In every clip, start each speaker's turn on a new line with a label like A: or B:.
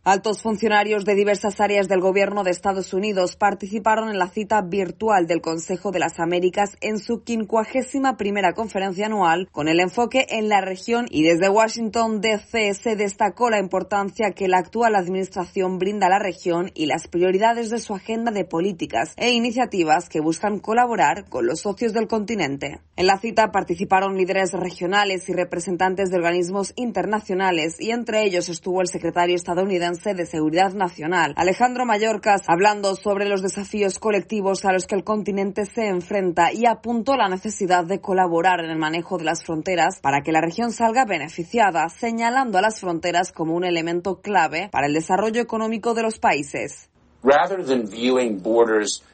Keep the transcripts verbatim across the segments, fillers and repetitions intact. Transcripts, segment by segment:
A: Altos funcionarios de diversas áreas del gobierno de Estados Unidos participaron en la cita virtual del Consejo de las Américas en su quincuagésima primera conferencia anual con el enfoque en la región, y desde Washington D C se destacó la importancia que la actual administración brinda a la región y las prioridades de su agenda de políticas e iniciativas que buscan colaborar con los socios del continente. En la cita participaron líderes regionales y representantes de organismos internacionales, y entre ellos estuvo el secretario estadounidense de Seguridad Nacional, Alejandro Mayorkas, hablando sobre los desafíos colectivos a los que el continente se enfrenta, y apuntó la necesidad de colaborar en el manejo de las fronteras para que la región salga beneficiada, señalando a las fronteras como un elemento clave para el desarrollo económico de los países.
B: Rather than viewing borders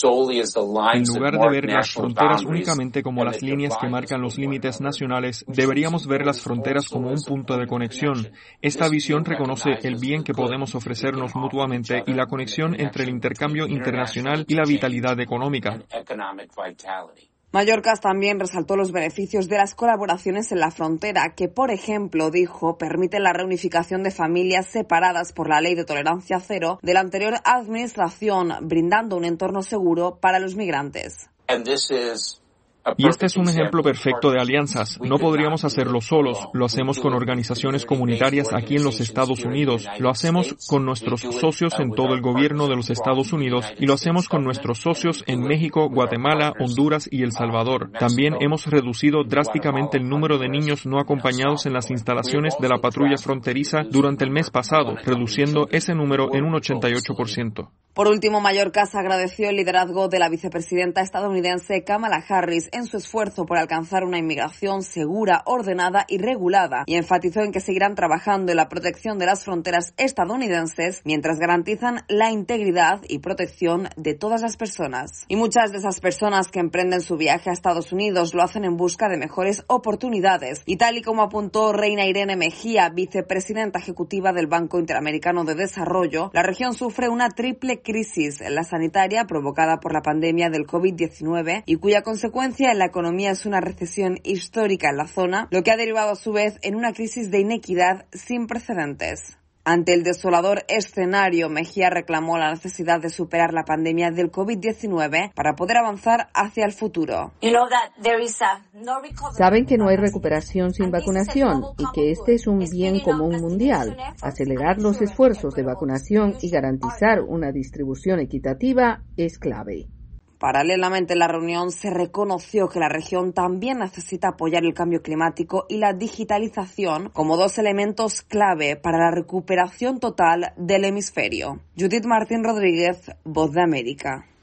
C: En lugar de ver las fronteras únicamente como las líneas que marcan los límites nacionales, deberíamos ver las fronteras como un punto de conexión. Esta visión reconoce el bien que podemos ofrecernos mutuamente y la conexión entre el intercambio internacional y la vitalidad económica.
A: Mayorkas también resaltó los beneficios de las colaboraciones en la frontera, que, por ejemplo, dijo, permiten la reunificación de familias separadas por la ley de tolerancia cero de la anterior administración, brindando un entorno seguro para los migrantes.
C: Y este es un ejemplo perfecto de alianzas. No podríamos hacerlo solos. Lo hacemos con organizaciones comunitarias aquí en los Estados Unidos. Lo hacemos con nuestros socios en todo el gobierno de los Estados Unidos y lo hacemos con nuestros socios en México, Guatemala, Honduras y El Salvador. También hemos reducido drásticamente el número de niños no acompañados en las instalaciones de la patrulla fronteriza durante el mes pasado, reduciendo ese número en un ochenta y ocho por ciento.
A: Por último, Mayorkas agradeció el liderazgo de la vicepresidenta estadounidense Kamala Harris en su esfuerzo por alcanzar una inmigración segura, ordenada y regulada, y enfatizó en que seguirán trabajando en la protección de las fronteras estadounidenses mientras garantizan la integridad y protección de todas las personas. Y muchas de esas personas que emprenden su viaje a Estados Unidos lo hacen en busca de mejores oportunidades, y tal y como apuntó Reina Irene Mejía, vicepresidenta ejecutiva del Banco Interamericano de Desarrollo, la región sufre una triple crisis, la sanitaria provocada por la pandemia del covid diecinueve y cuya consecuencia en la economía es una recesión histórica en la zona, lo que ha derivado a su vez en una crisis de inequidad sin precedentes. Ante el desolador escenario, Mejía reclamó la necesidad de superar la pandemia del covid diecinueve para poder avanzar hacia el futuro.
D: Saben que no hay recuperación sin vacunación y que este es un bien común mundial. Acelerar los esfuerzos de vacunación y garantizar una distribución equitativa es clave.
A: Paralelamente, en la reunión se reconoció que la región también necesita apoyar el cambio climático y la digitalización como dos elementos clave para la recuperación total del hemisferio. Judith Martín Rodríguez, Voz de América.